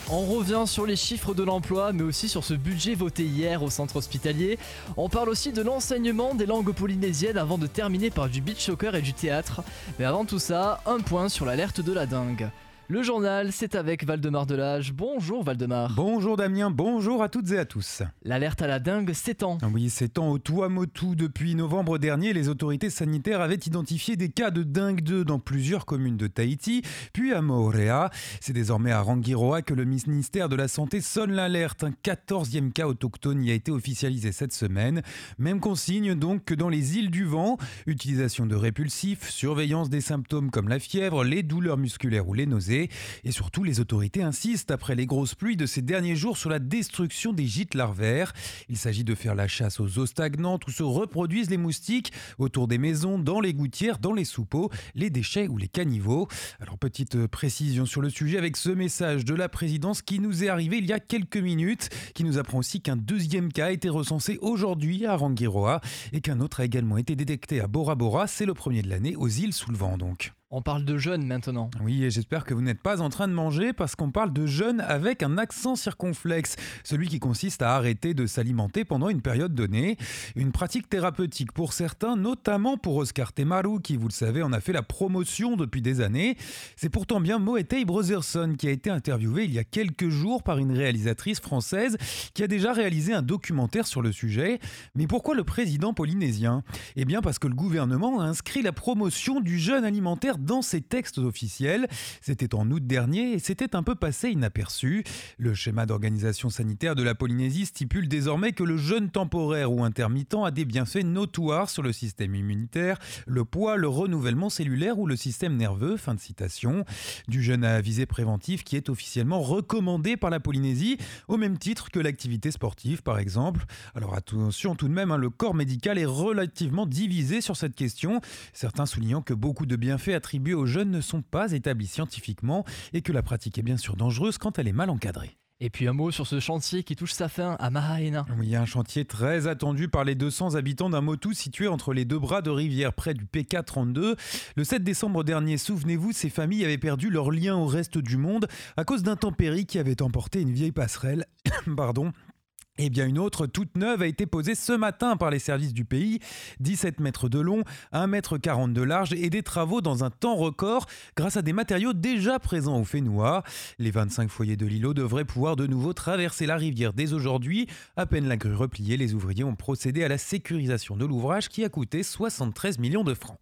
On revient sur les chiffres de l'emploi, mais aussi sur ce budget voté hier au centre hospitalier. On parle aussi de l'enseignement des langues polynésiennes avant de terminer par du beach soccer et du théâtre. Mais avant tout ça, un point sur l'alerte de la dengue. Le journal, c'est avec Valdemar Delage. Bonjour Valdemar. Bonjour Damien, bonjour à toutes et à tous. L'alerte à la dengue s'étend. Oui, s'étend au Tuamotu. Depuis novembre dernier, les autorités sanitaires avaient identifié des cas de dengue 2 dans plusieurs communes de Tahiti, puis à Moorea. C'est désormais à Rangiroa que le ministère de la Santé sonne l'alerte. Un 14e cas autochtone y a été officialisé cette semaine. Même consigne donc que dans les îles du Vent, utilisation de répulsifs, surveillance des symptômes comme la fièvre, les douleurs musculaires ou les nausées. Et surtout, les autorités insistent après les grosses pluies de ces derniers jours sur la destruction des gîtes larvaires. Il s'agit de faire la chasse aux eaux stagnantes où se reproduisent les moustiques, autour des maisons, dans les gouttières, dans les soupeaux, les déchets ou les caniveaux. Alors, petite précision sur le sujet avec ce message de la présidence qui nous est arrivé il y a quelques minutes, qui nous apprend aussi qu'un 2e cas a été recensé aujourd'hui à Rangiroa et qu'un autre a également été détecté à Bora Bora. C'est le premier de l'année aux îles sous le vent donc. On parle de jeûne maintenant. Oui, et j'espère que vous n'êtes pas en train de manger parce qu'on parle de jeûne avec un accent circonflexe, celui qui consiste à arrêter de s'alimenter pendant une période donnée. Une pratique thérapeutique pour certains, notamment pour Oscar Temaru, qui, vous le savez, en a fait la promotion depuis des années. C'est pourtant bien Moetei Brotherson qui a été interviewé il y a quelques jours par une réalisatrice française qui a déjà réalisé un documentaire sur le sujet. Mais pourquoi le président polynésien ? Eh bien parce que le gouvernement a inscrit la promotion du jeûne alimentaire dans ses textes officiels. C'était en août dernier et c'était un peu passé inaperçu. Le schéma d'organisation sanitaire de la Polynésie stipule désormais que le jeûne temporaire ou intermittent a des bienfaits notoires sur le système immunitaire, le poids, le renouvellement cellulaire ou le système nerveux. Fin de citation. Du jeûne à visée préventive qui est officiellement recommandé par la Polynésie, au même titre que l'activité sportive par exemple. Alors attention tout de même, le corps médical est relativement divisé sur cette question, certains soulignant que beaucoup de bienfaits attribués aux jeunes ne sont pas établis scientifiquement et que la pratique est bien sûr dangereuse quand elle est mal encadrée. Et puis un mot sur ce chantier qui touche sa fin à Mahaena. Oui, un chantier très attendu par les 200 habitants d'un motu situé entre les deux bras de rivière près du PK32. Le 7 décembre dernier, souvenez-vous, ces familles avaient perdu leur lien au reste du monde à cause d'intempéries qui avaient emporté une vieille passerelle. Pardon. Eh bien une autre toute neuve a été posée ce matin par les services du pays, 17 mètres de long, 1,40 m de large et des travaux dans un temps record grâce à des matériaux déjà présents au Fénois. Les 25 foyers de l'îlot devraient pouvoir de nouveau traverser la rivière dès aujourd'hui. À peine la grue repliée, les ouvriers ont procédé à la sécurisation de l'ouvrage qui a coûté 73 millions de francs.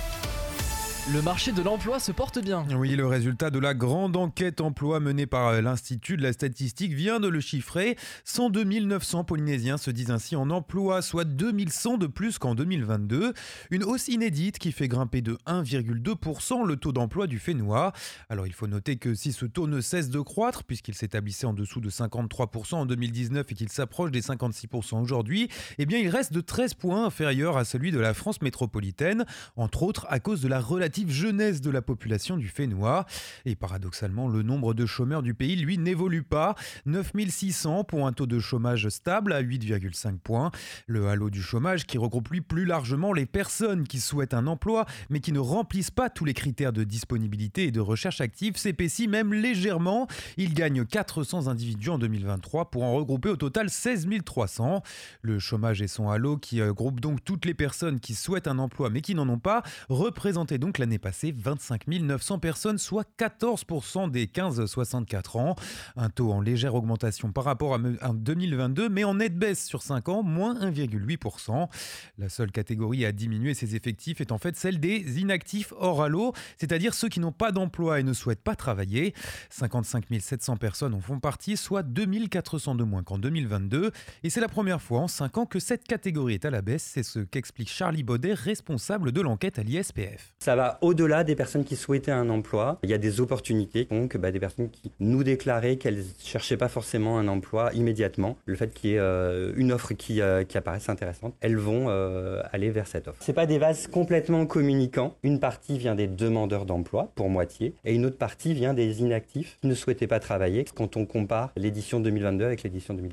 Le marché de l'emploi se porte bien. Oui, le résultat de la grande enquête emploi menée par l'Institut de la statistique vient de le chiffrer. 102 900 Polynésiens se disent ainsi en emploi, soit 2100 de plus qu'en 2022. Une hausse inédite qui fait grimper de 1,2% le taux d'emploi du Fénois. Alors il faut noter que si ce taux ne cesse de croître, puisqu'il s'établissait en dessous de 53% en 2019 et qu'il s'approche des 56% aujourd'hui, eh bien il reste de 13 points inférieur à celui de la France métropolitaine, entre autres à cause de la relative jeunesse de la population du Fénois. Et paradoxalement, le nombre de chômeurs du pays, lui, n'évolue pas. 9 600 pour un taux de chômage stable à 8,5 points. Le halo du chômage qui regroupe lui plus largement les personnes qui souhaitent un emploi mais qui ne remplissent pas tous les critères de disponibilité et de recherche active s'épaissit même légèrement. Il gagne 400 individus en 2023 pour en regrouper au total 16 300. Le chômage et son halo qui groupe donc toutes les personnes qui souhaitent un emploi mais qui n'en ont pas représentait donc l'année passée 25 900 personnes, soit 14% des 15-64 ans. Un taux en légère augmentation par rapport à 2022, mais en nette baisse sur 5 ans, moins 1,8%. La seule catégorie à diminuer ses effectifs est en fait celle des inactifs hors halo, c'est-à-dire ceux qui n'ont pas d'emploi et ne souhaitent pas travailler. 55 700 personnes en font partie, soit 2400 de moins qu'en 2022. Et c'est la première fois en 5 ans que cette catégorie est à la baisse. C'est ce qu'explique Charlie Baudet, responsable de l'enquête à l'ISPF. Ça va au-delà des personnes qui souhaitaient un emploi. Il y a des opportunités, donc des personnes qui nous déclaraient qu'elles ne cherchaient pas forcément un emploi immédiatement. Le fait qu'il y ait une offre qui apparaisse intéressante, elles vont aller vers cette offre. C'est pas des vases complètement communicants. Une partie vient des demandeurs d'emploi, pour moitié, et une autre partie vient des inactifs qui ne souhaitaient pas travailler quand on compare l'édition 2022 avec l'édition 2023.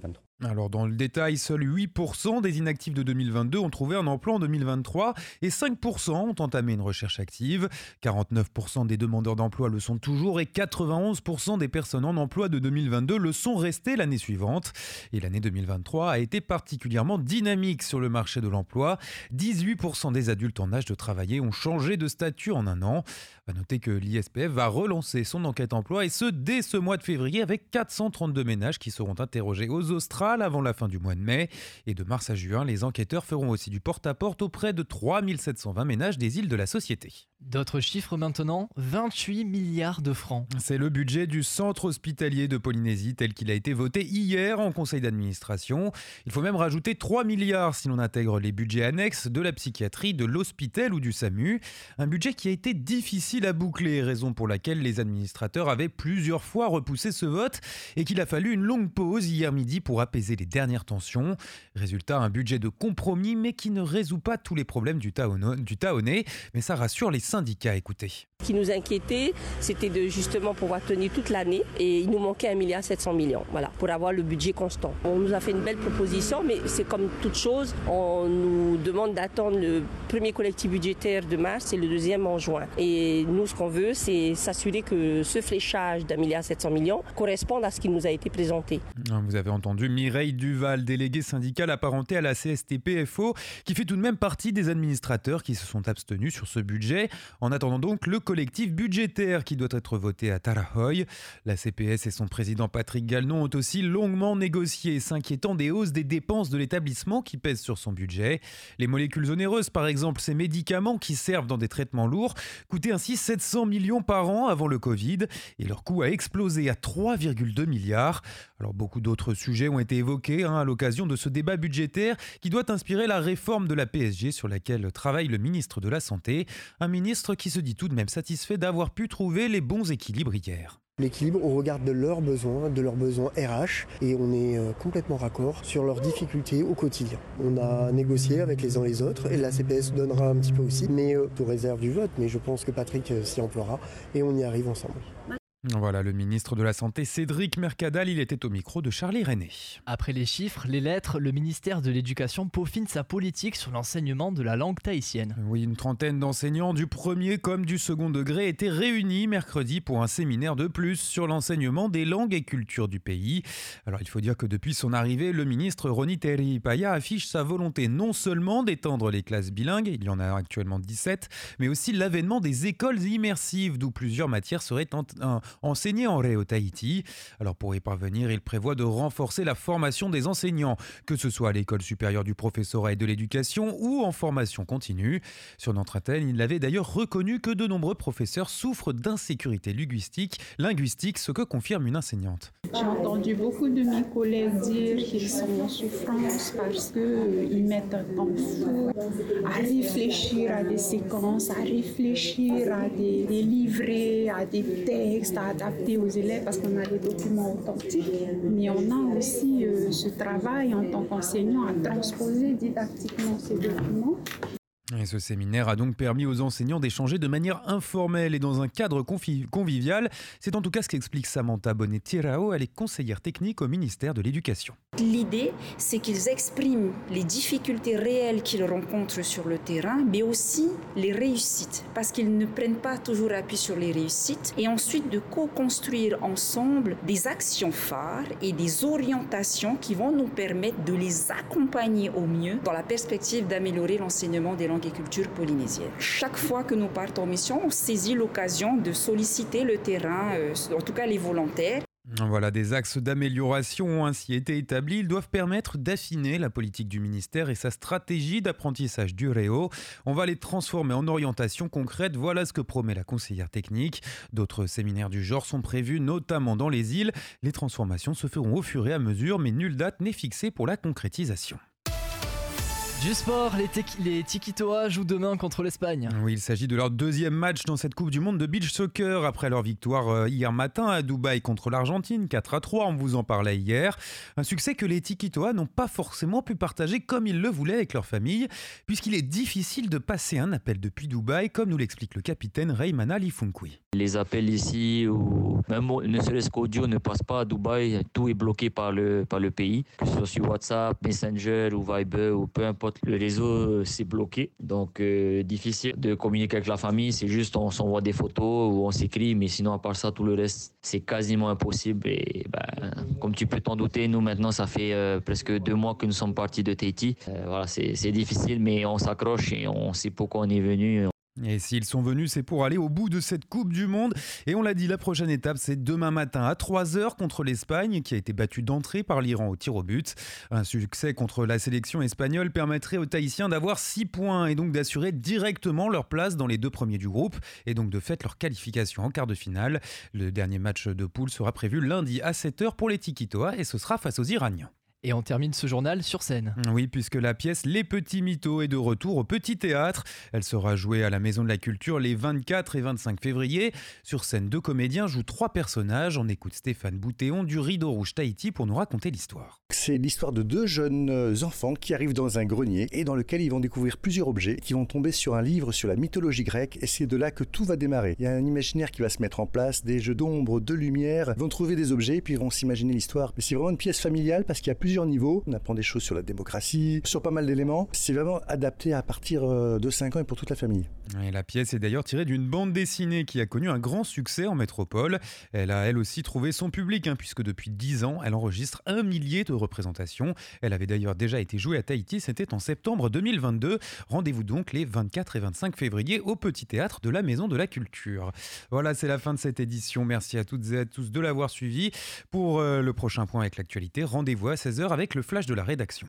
Alors dans le détail, seuls 8% des inactifs de 2022 ont trouvé un emploi en 2023 et 5% ont entamé une recherche active. 49% des demandeurs d'emploi le sont toujours et 91% des personnes en emploi de 2022 le sont restées l'année suivante. Et l'année 2023 a été particulièrement dynamique sur le marché de l'emploi. 18% des adultes en âge de travailler ont changé de statut en un an. À noter que l'ISPF va relancer son enquête emploi et ce dès ce mois de février avec 432 ménages qui seront interrogés aux Australes avant la fin du mois de mai. Et de mars à juin, les enquêteurs feront aussi du porte-à-porte auprès de 3720 ménages des îles de la Société. D'autres chiffres maintenant, 28 milliards de francs. C'est le budget du centre hospitalier de Polynésie tel qu'il a été voté hier en conseil d'administration. Il faut même rajouter 3 milliards si l'on intègre les budgets annexes de la psychiatrie, de l'Hospitel ou du SAMU. Un budget qui a été difficile à boucler, raison pour laquelle les administrateurs avaient plusieurs fois repoussé ce vote et qu'il a fallu une longue pause hier midi pour apaiser les dernières tensions. Résultat, un budget de compromis mais qui ne résout pas tous les problèmes du Taonais, mais ça rassure les syndicats. Écoutez. Ce qui nous inquiétait, c'était de justement pouvoir tenir toute l'année et il nous manquait 1,7 milliard, voilà, pour avoir le budget constant. On nous a fait une belle proposition, mais c'est comme toute chose, on nous demande d'attendre le premier collectif budgétaire de mars et le deuxième en juin. Et nous, ce qu'on veut, c'est s'assurer que ce fléchage d'1,7 milliard corresponde à ce qui nous a été présenté. Vous avez entendu Mireille Duval, déléguée syndicale apparentée à la CSTPFO, qui fait tout de même partie des administrateurs qui se sont abstenus sur ce budget. En attendant donc le collectif budgétaire qui doit être voté à Tarahoy. La CPS et son président Patrick Gallnon ont aussi longuement négocié, s'inquiétant des hausses des dépenses de l'établissement qui pèsent sur son budget. Les molécules onéreuses, par exemple, ces médicaments qui servent dans des traitements lourds, coûtaient ainsi 700 millions par an avant le Covid et leur coût a explosé à 3,2 milliards. Alors beaucoup d'autres sujets ont été évoqués à l'occasion de ce débat budgétaire qui doit inspirer la réforme de la PSG sur laquelle travaille le ministre de la Santé. Un ministre qui se dit tout de même satisfait d'avoir pu trouver les bons équilibres hier. L'équilibre au regard de leurs besoins RH et on est complètement raccord sur leurs difficultés au quotidien. On a négocié avec les uns les autres et la CPS donnera un petit peu aussi, mais sous réserve du vote, mais je pense que Patrick s'y emploiera et on y arrive ensemble. Voilà le ministre de la Santé Cédric Mercadal, il était au micro de Charlie René. Après les chiffres, les lettres, le ministère de l'Éducation peaufine sa politique sur l'enseignement de la langue tahitienne. Oui, une trentaine d'enseignants du premier comme du second degré étaient réunis mercredi pour un séminaire de plus sur l'enseignement des langues et cultures du pays. Alors il faut dire que depuis son arrivée, le ministre Roni Terihipaya affiche sa volonté non seulement d'étendre les classes bilingues, il y en a actuellement 17, mais aussi l'avènement des écoles immersives d'où plusieurs matières seraient enseigné en ré au Tahiti. Alors pour y parvenir, il prévoit de renforcer la formation des enseignants, que ce soit à l'école supérieure du professorat et de l'éducation ou en formation continue. Sur notre antenne, il avait d'ailleurs reconnu que de nombreux professeurs souffrent d'insécurité linguistique, ce que confirme une enseignante. J'ai entendu beaucoup de mes collègues dire qu'ils sont en souffrance parce qu'ils mettent un temps fou à réfléchir à des séquences, à réfléchir à des livrets, à des textes, à adapter aux élèves parce qu'on a des documents authentiques. Mais on a aussi ce travail en tant qu'enseignant à transposer didactiquement ces documents. Et ce séminaire a donc permis aux enseignants d'échanger de manière informelle et dans un cadre convivial. C'est en tout cas ce qu'explique Samantha Bonnet-Tirao, elle est conseillère technique au ministère de l'Éducation. L'idée, c'est qu'ils expriment les difficultés réelles qu'ils rencontrent sur le terrain, mais aussi les réussites, parce qu'ils ne prennent pas toujours appui sur les réussites, et ensuite de co-construire ensemble des actions phares et des orientations qui vont nous permettre de les accompagner au mieux dans la perspective d'améliorer l'enseignement des langues et cultures polynésiennes. Chaque fois que nous partons en mission, on saisit l'occasion de solliciter le terrain, en tout cas les volontaires. Voilà, des axes d'amélioration ont ainsi été établis. Ils doivent permettre d'affiner la politique du ministère et sa stratégie d'apprentissage du réo. On va les transformer en orientation concrète. Voilà ce que promet la conseillère technique. D'autres séminaires du genre sont prévus, notamment dans les îles. Les transformations se feront au fur et à mesure, mais nulle date n'est fixée pour la concrétisation. Du sport, les Tikitoa jouent demain contre l'Espagne. Oui, il s'agit de leur deuxième match dans cette Coupe du Monde de beach soccer après leur victoire hier matin à Dubaï contre l'Argentine, 4-3, on vous en parlait hier. Un succès que les Tikitoa n'ont pas forcément pu partager comme ils le voulaient avec leur famille, puisqu'il est difficile de passer un appel depuis Dubaï, comme nous l'explique le capitaine Reymana Lifunkwi. Les appels ici, ou même ne serait-ce qu'audio, ne passent pas à Dubaï. Tout est bloqué par le pays, que ce soit sur WhatsApp, Messenger ou Viber ou peu importe. Le réseau, c'est bloqué. Donc, difficile de communiquer avec la famille. C'est juste on s'envoie des photos ou on s'écrit. Mais sinon, à part ça, tout le reste, c'est quasiment impossible. Et comme tu peux t'en douter, nous maintenant, ça fait presque 2 mois que nous sommes partis de Tahiti. Voilà, c'est difficile, mais on s'accroche et on sait pourquoi on est venu. Et s'ils sont venus, c'est pour aller au bout de cette Coupe du Monde. Et on l'a dit, la prochaine étape, c'est demain matin à 3h contre l'Espagne, qui a été battue d'entrée par l'Iran au tir au but. Un succès contre la sélection espagnole permettrait aux Tahitiens d'avoir 6 points et donc d'assurer directement leur place dans les 2 premiers du groupe et donc de fait leur qualification en quart de finale. Le dernier match de poule sera prévu lundi à 7h pour les Tikitoa et ce sera face aux Iraniens. Et on termine ce journal sur scène. Oui, puisque la pièce Les Petits Mythos est de retour au Petit Théâtre. Elle sera jouée à la Maison de la Culture les 24 et 25 février. Sur scène, 2 comédiens jouent 3 personnages. On écoute Stéphane Boutéon du Rideau Rouge Tahiti pour nous raconter l'histoire. C'est l'histoire de 2 jeunes enfants qui arrivent dans un grenier et dans lequel ils vont découvrir plusieurs objets qui vont tomber sur un livre sur la mythologie grecque et c'est de là que tout va démarrer. Il y a un imaginaire qui va se mettre en place, des jeux d'ombre, de lumière. Ils vont trouver des objets puis ils vont s'imaginer l'histoire. Mais c'est vraiment une pièce familiale parce qu'il y a plusieurs niveaux. On apprend des choses sur la démocratie, sur pas mal d'éléments. C'est vraiment adapté à partir de 5 ans et pour toute la famille. Et la pièce est d'ailleurs tirée d'une bande dessinée qui a connu un grand succès en métropole. Elle a elle aussi trouvé son public, puisque depuis 10 ans, elle enregistre 1 millier de représentations. Elle avait d'ailleurs déjà été jouée à Tahiti, c'était en septembre 2022. Rendez-vous donc les 24 et 25 février au Petit Théâtre de la Maison de la Culture. Voilà, c'est la fin de cette édition. Merci à toutes et à tous de l'avoir suivi. Pour le prochain point avec l'actualité, rendez-vous à 16h avec le flash de la rédaction.